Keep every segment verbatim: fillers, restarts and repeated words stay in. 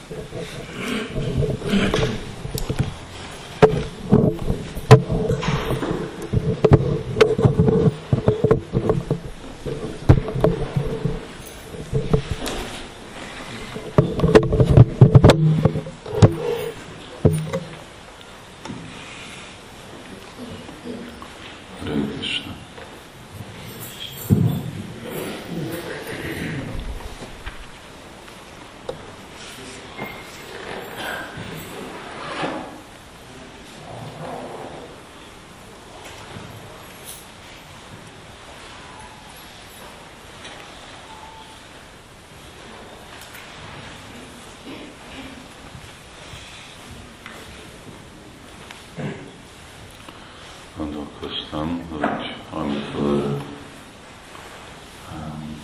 Gondolkoztam, hogy amikor um,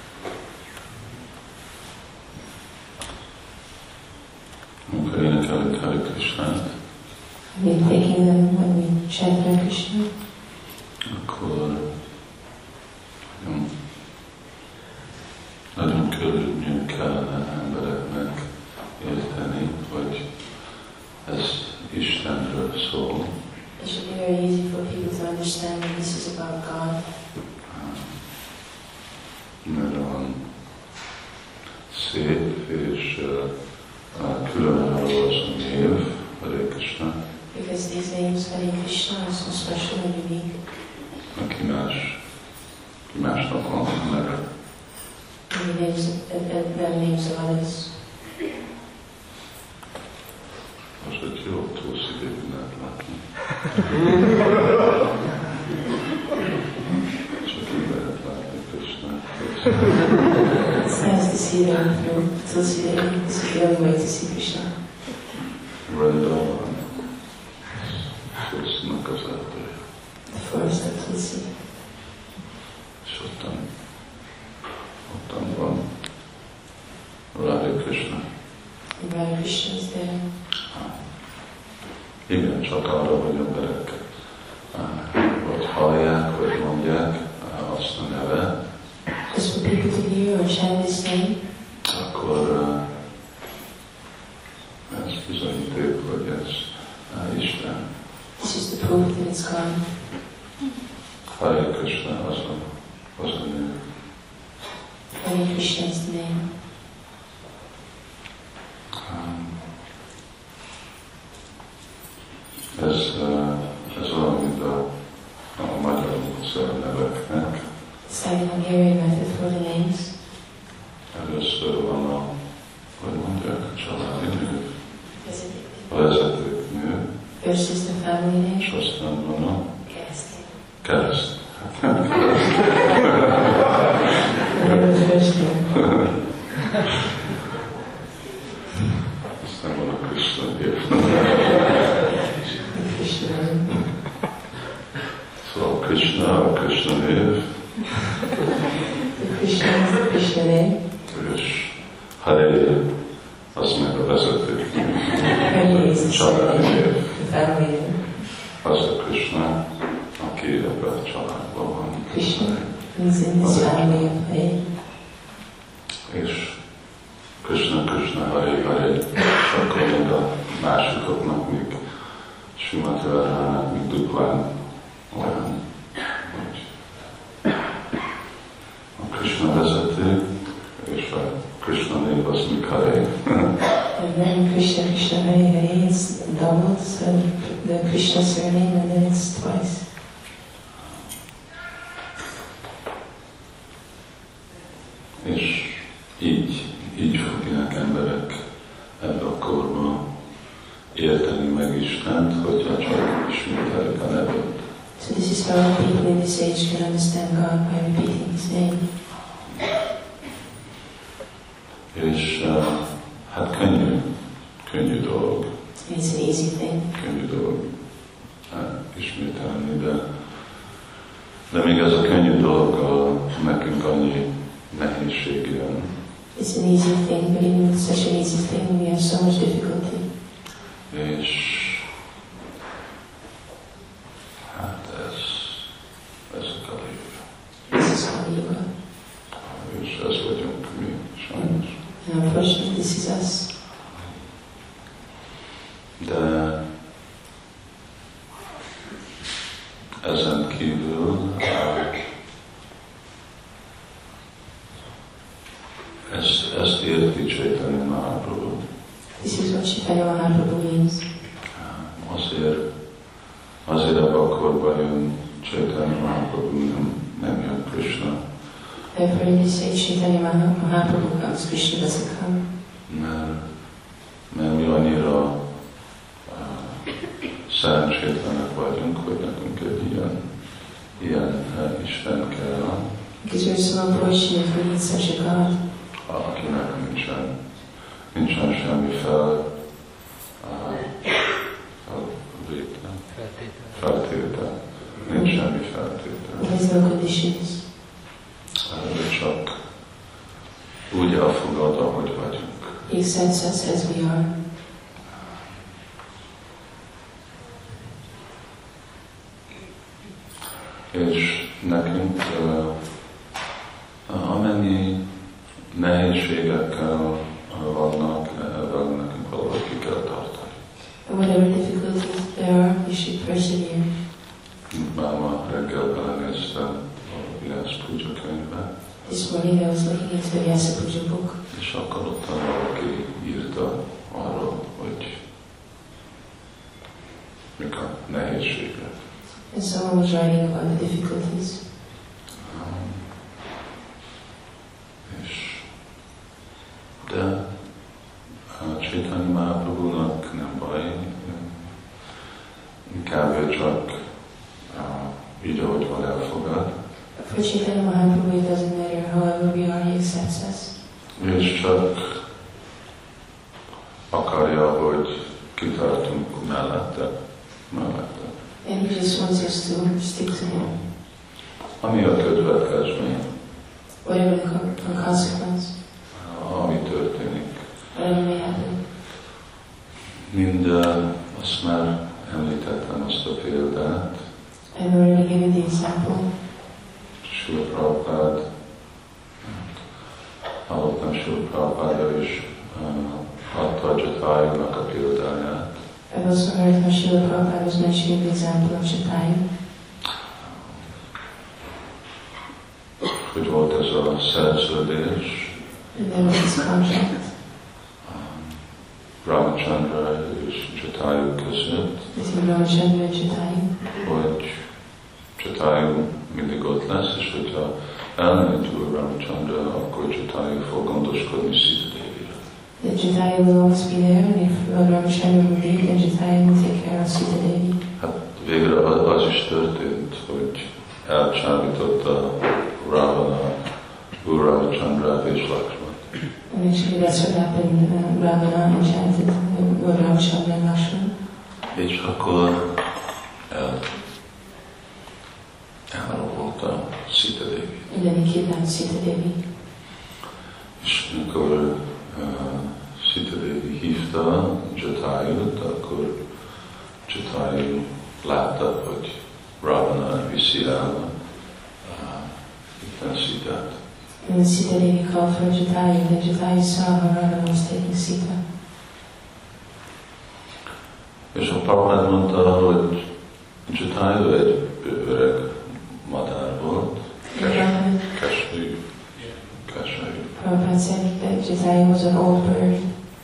amikor énekelik Hare Krishnát, akkor nagyon, nagyon körülbelül kellene embereknek érteni, hogy ez Istenről szól. It should be very easy for people to understand that this is about God. Mert olyan szép és uh, különálló az a név, Hare Krishna. Because these names, Hare Krishna, are so special and unique. Aki más, másnak van neve. And the names, and, and the names of others. Most, hogy jó, túl szívében lehet látni. Csak így lehet látni Krishnát. It's nice to see them through Tulsi Devi. This is the only way to see Krishna. Vrindavan, Tulsinak az erdője. The forest of Tulsi. És ottan, ottan van Radha Krishna. And Radha Krishna is there. Igen, csak arra, hogy emberek vagy hallják, vagy mondják azt a neve, Just for people to hear or chant this name, akkor ez bizonyíték, hogy ez Isten. this is the proof that it's God. Hare Krishna az a, az a nő. Hare Krishna is the name. Ez, ez olyan, mint a, a magyar neveknek. It's like a Hungarian method for the names. Először van a, hogy mondják, a családi nő, a Vezető. vezetőknő, First is the family name. és aztán van a Kereszt. kereszt. And then the first name. Aztán van a Krishna név. Krishna. Szóval Krishna, a Krishna név, The Krishna is the Krishna name. és Hare, az meg a vezetőknő. Hare is the Családi név. the family name. Az a Krishna, aki ebben a családban van. Krishna is in this family of Hare. És Krishna, Krishna, Hare, Hare, és akkor még a másikoknak, még Srimati Radhának, még duplán olyan, hogy a Krishna vezető, és a Krishna név az még Hare. And then Krishna, Krishna, Hare, Hare is doubled, so the Krishna surname, and then it's twice. És így, így fogják emberek ebbe a korba érteni meg Istent, hogyha csak ismételik a nevét. So this is how people in this age can understand God by repeating His name. És uh, hát könnyű, könnyű dolog, It's an easy thing. könnyű dolog uh, ismételni, de, de még ez a könnyű dolog, uh, nekünk annyi nehézség jön. It's an easy thing, but even with such an easy thing, we have so much difficulty. És hát ez, ez a Kali Yuga. This is Kali Yuga. És ez vagyunk mi, sajnos. And unfortunately, this is us. de ezen kívül ezt, ezt érti Chaitanya Mahaprabhu. This is what Chaitanya Mahaprabhu means. Azért, azért ebbe a korba jön Chaitanya Mahaprabhu, nem, nem jön Krishna. Therefore in this age Chaitanya Mahaprabhu comes, Krishna doesn't come. Mert, mert mi annyira uh, szerencsétlenek vagyunk, hogy nekünk egy ilyen, ilyen uh, Isten kell. Because we're so unfortunate we need such a God. Akinek nincsen, nincsen semmi fel, uh, feltétel. feltétel. Nincs semmi feltétel. There's no conditions. Uh, csak úgy elfogad, ahogy vagyunk. He accepts us as we are. És nekünk uh, amennyi nehézségekkel vannak, ezzel nekünk valahogy ki kell tartani. And whatever difficulties there are, we should persevere. Már ma reggel belenéztem a Vyasa Puja könyvbe. This morning I was looking into the Vyasa Puja book. És akkor ott valaki írta arról, hogy mik a nehézségek. And someone was writing about the difficulties. Um, és de a Chaitanya Mahaprabhunak nem baj, inkább ő csak uh, így, ahogy van elfogad. For Chaitanya Mahaprabhu it doesn't matter however we are, he accepts us. És csak akarja, hogy kitartunk mellette, mellette. And he just wants us to stick to him. Ami a következmény, Whatever the, co- the consequence, ami történik. whatever may happen. Mind uh, azt már említettem azt a példát, I've already given the example. Srila Prabhupád, hallottam Srila Prabhupád is uh, adta a Jatajunak a példáját. I've also heard how Srila Prabhupada was mentioning the example of Jatayu. Hogy volt ez a szerződés, And there was this contract um, Ramachandra és Jatayu között, between Ramachandra and Jatayu. hogy Jatayu mindig ott lesz, és hogyha elmenekül Ramachandra, akkor Jatayu fog gondoskodni Sita Deviről. That Jatayu will always be there, and if Lord Ramachandra will leave, then Jatayu will take care of Sita Devi. Hát végre az is történt, hogy elcsábította Ravana, Guru Ramachandrát és Lakshman. And actually that's what happened. Uh, Ravana enchanted uh, Lord Ramachandra and Lakshman. És akkor el, elrabolta Sita Devi. And then he kidnapped Sita Devi. És mikor uh, Sita Devi hívta Jatayut, akkor Jatayu látta, hogy Ravana viszi el uh, Sitát. And then Sita Devi called for Jatayu, and then Jatayu saw how Ravana was taking Sita. És a Prabhupád mondta, hogy Jatayu egy öreg madár volt, keselyű, keselyű. Prabhupada said that Jatayu was an old bird.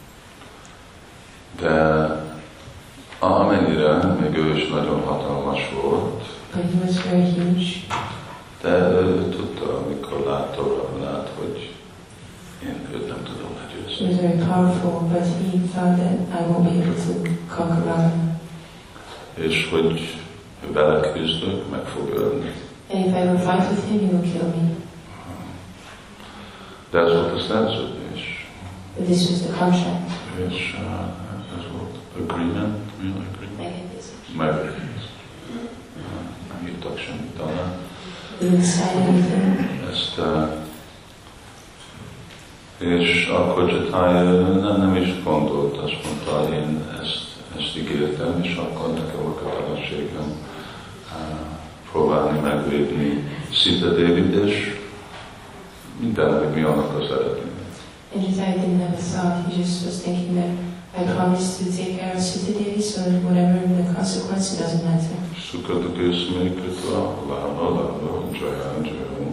De amennyire még ő is nagyon hatalmas volt, But he was very huge. de ő tudta, amikor látta Ravanát, hogy én őt nem tudom He legyőzni. was very powerful, but he thought that I won't be able to conquer Ravana. És hogy vele küzdök, meg fog ölni. And if I ever fight with him, he will kill me. De ez volt a szerződés. But this was the contract. És uh, ez volt agreement, mi az agreement? Megegyezés. Nem írtak semmit talán. We didn't sign anything. Ezt, uh, és akkor Jatayu nem, nem is gondolt, azt mondta, én ezt, ezt ígértem, és akkor nekem a kötelességem uh, próbálni megvédni Sita Devit, és minden, hogy mi annak az eredmény. And Jatara didn't have a thought, he just was thinking that I promised to take care of Sitadevi, so that whatever the consequence, it doesn't matter. Sukadukesme kritva lava lava jaya jaya.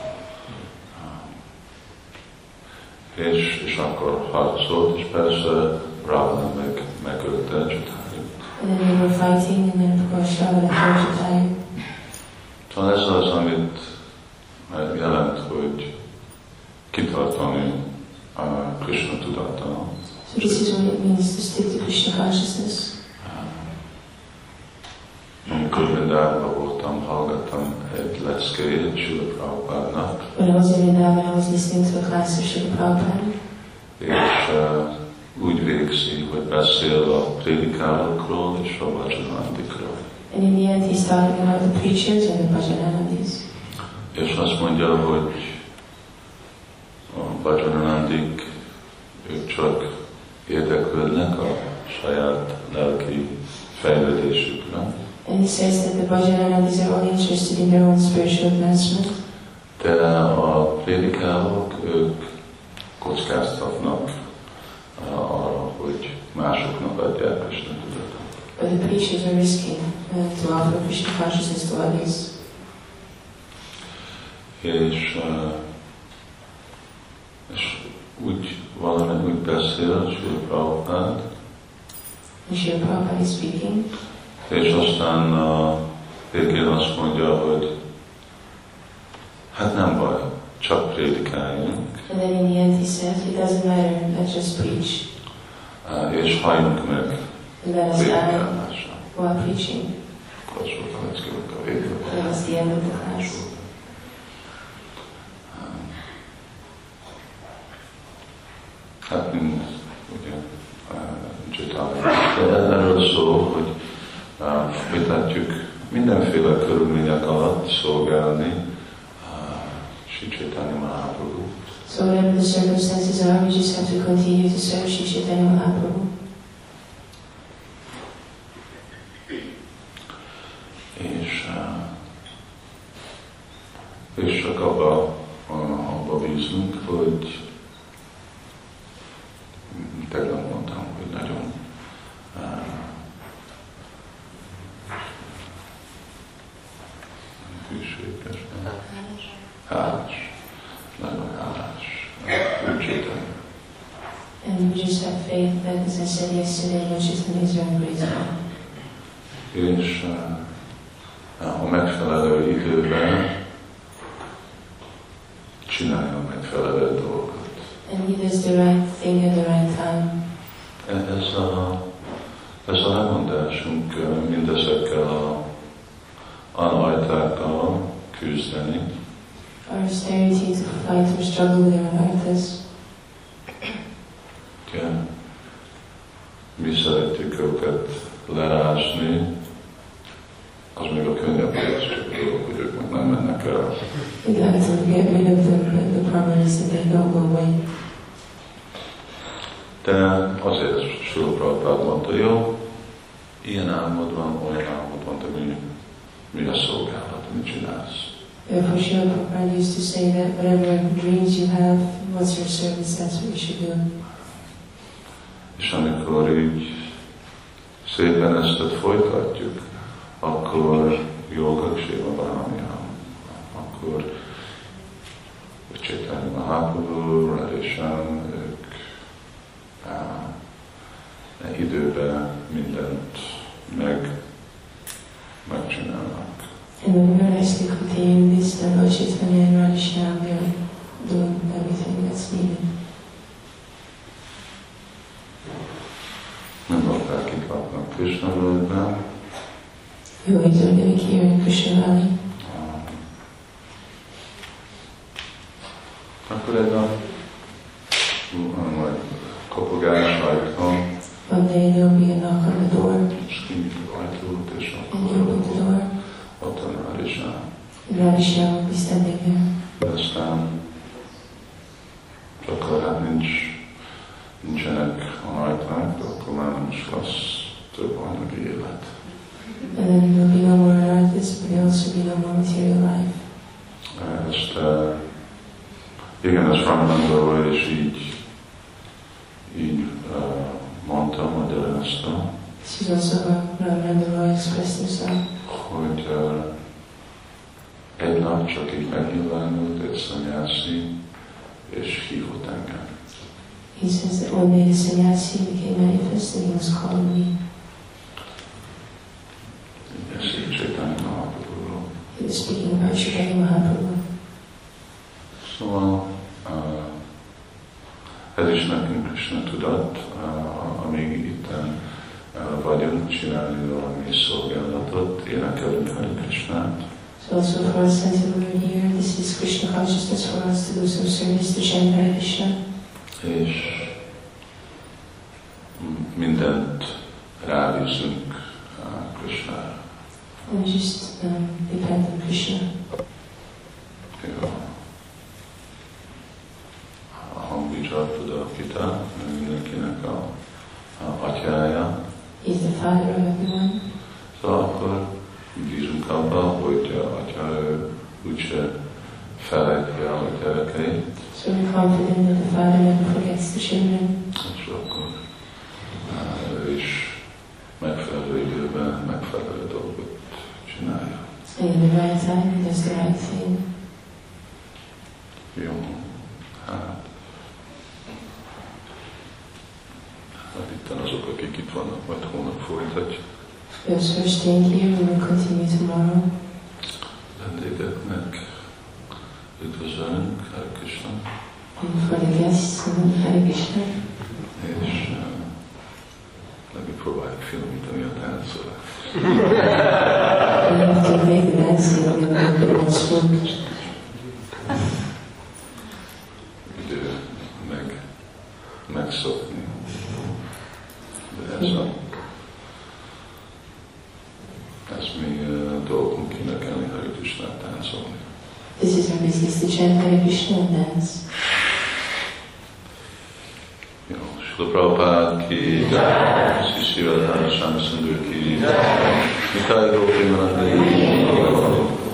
És, és akkor harcolt, és persze Ravana meg, megölte Jatara. And then they were fighting, and then of course Ravana killed Jatara. Szóval ez az, amit jelent, hogy kitartani a Krishna tudattal. So this is what it means to stick to Krishna consciousness. Amikor Vrindávban voltam, hallgattam egy leckéjét Srila Prabhupádnak. When I was in Vrindavan, I was listening to a class of Srila Prabhupada. És uh, úgy végzi, hogy beszél a prédikálókról és a bhajanandikról. And in the end, he's talking about the preachers and the bhajanandis. És azt mondja, hogy a bhajanandik, ők csak érdeklődnek a saját lelki fejlődésükre. And he says that the bhajanandis are only interested in their own spiritual advancement. De a prédikálók, ők kockáztatnak arra, hogy másoknak adják Krishna tudatot. But the preachers are risking uh, to offer Krishna consciousness to others. És, uh, és úgy valami úgy beszél Srila Prabhupád, And Srila Prabhupada is speaking. és aztán a végén azt mondja, hogy hát nem baj, csak prédikáljunk, And then in the end he says, it doesn't matter, let's just preach. uh, és halljunk meg And let us die prédikálásra. while preaching. Akkor az volt a leckének a vége. That was the end of the class. Hát mind, ugye, Jatara. Erről szól, hogy uh, mit látjuk mindenféle körülmények alatt szolgálni uh, Sri Chaitanya Mahaprabhu. So whatever the circumstances are, we just have to continue to serve Sri Chaitanya Mahaprabhu. És, uh, és csak abba, uh, abba bízunk, hogy tegnap mondtam, hogy nagyon uh, hűséges, hálás, nagyon hálás, úgy Chaitanya. And we just have faith that, as I said yesterday, Lord Chaitanya is very grateful. És uh, a megfelelő időben csinálja a megfelelő dolgot. And he does the right thing at the right time. Ez a, ez a lemondásunk uh, mindezekkel a anajtákkal küzdeni. Our austerity to fight or struggle with our anarthas. Yeah. Mi szeretjük őket lerásni, az még a könnyebb dolog, hogy ők meg nem mennek el. We got to get rid of them, but the problem is that they don't go away. De azért Srila Prabhupád mondta, jó, ilyen álmod van, olyan álmod van, de mi, mi a szolgálat, mit csinálsz? Therefore, Srila Prabhupada used to say that whatever dreams you have, what's your service, that's what you should do. És amikor így szépen ezt folytatjuk, akkor Yogakshéma Bhányam, akkor Chaitanya Mahaprabhu, Radheshan, ők á, időben mindent meg, megcsinálnak. And when we are nicely continuing this, then Lord Chaitanya and Radheshan, they are doing everything that's needed. Nem lakták itt laknak Krishna völgyben. We always are living here in Krishna Valley. Akkor egy nap majd kopogás ajtón, One day there will be a knock on the door, és kinyitjuk ajtót, és and you akkor open the door, ott van Radheshan. and Radheshan will be standing there. Aztán akkor hát nincs, nincsenek ajták, de akkor már nem is lesz több anyagi élet. And then there will be no more anarthas, but there will also be no more material life. Ezt, uh, igen, ez Ramananda és így nyilatkozta, This is also how Raghunatha Roy expressed himself. hogy uh, egy nap csak így megnyilvánult egy szanyászi, és hívott engem. He says that one day the sannyasi became manifest and he was calling me. Ez így Chaitanya Mahaprabhuról. He was speaking about Chaitanya Mahaprabhu. Szóval uh, ez is nekünk Krishna tudat, uh, amíg itten uh, vagyunk, csinálni valami szolgálatot, énekelünk Hare Krishnát. So also for us since we were here, this is Krishna consciousness for us to do some service, to chant Hare Krishna. És mindent rábízunk uh, Krishnára. And we just um, depend on Krishna. Jó. A Hangvijal Pudakita, mindenkinek a, a atyája. He is the father of everyone. Szóval akkor bízunk abba, hogy a atya ő úgyse felejti el a gyerekeit. So we're confident that the father never forgets the children. És akkor uh, ő is megfelelő időben megfelelő dolgot csinálja. And in the right time, he does the right thing. Jó. Hát. Hát itten azok, akik itt vannak, majd hónap folytatjuk. Those who are staying here, we will continue tomorrow. Vendégeknek üdvözlünk, Hare Krishna. And for the guests, Hare Krishna. És uh, megpróbáljuk finomítani a táncolást. We have to make the dancing a little bit more smooth. Idő meg, megszokni. De ez a ez mi uh, dolgunk énekelni Hare Krishnát, táncolni. This is our business, to chant Hare Krishna and dance. Jó, Srila Prabhupada ki jai, Sri Sri Radharani Swami Sundar ki jai, Nitai Gopinanda ki jai.